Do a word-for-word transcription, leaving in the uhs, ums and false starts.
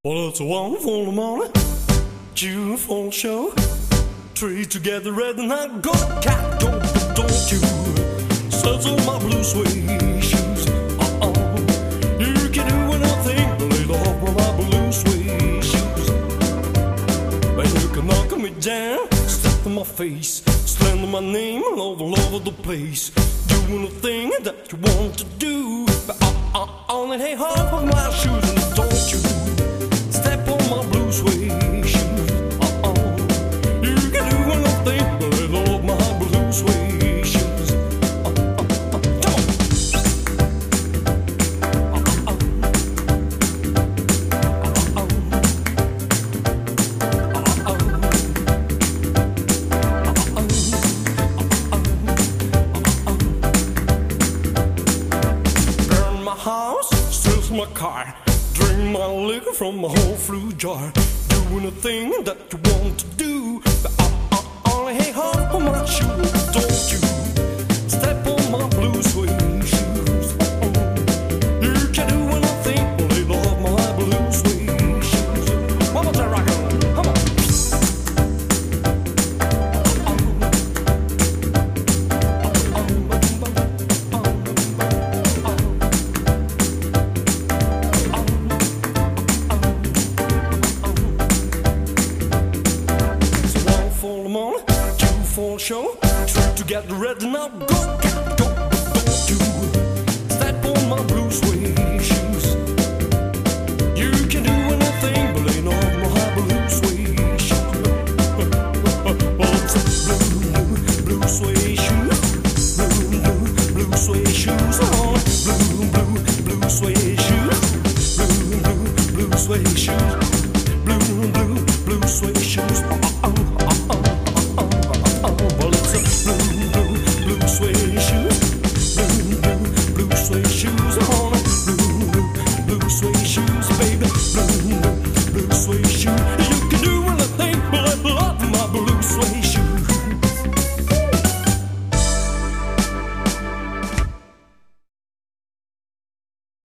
Well, it's a wonderful morning, beautiful show. Three together, red and I go, cat, don't, don't you? Suds on my blue suede shoes. Uh-uh. You can do anything, but lay off with my blue suede shoes. And you can knock me down, step in my face, slander my name all over the place. Doing the thing that you want to do, but uh-uh, only hey, half of my shoes, and don't you? Step on my blue suede shoes. Uh-uh. You can do anything, but I love my blue suede shoes. Uh-uh. Uh-uh. Uh-uh. Burn my house, steals my car. Drink my liquor from a whole flue jar. Doing a thing that you want to do, but I, I only hate half of my shoes. Don't you step on my blue suede shoes. Uh-uh. You can do anything, but they love my blue suede shoes. One more time, rock on, come on. For the morning, two for the show, three to get ready now. Go, go, go, don't you step on my blue suede shoes. You can do anything, but ain't on my blue suede shoes. Oh, it's a blue, blue, blue suede shoes. Blue, blue, blue suede shoes. Oh, blue, blue, blue suede shoes. Blue, blue, blue suede shoes. Blue, blue, blue suede shoes. Oh, oh, oh, oh.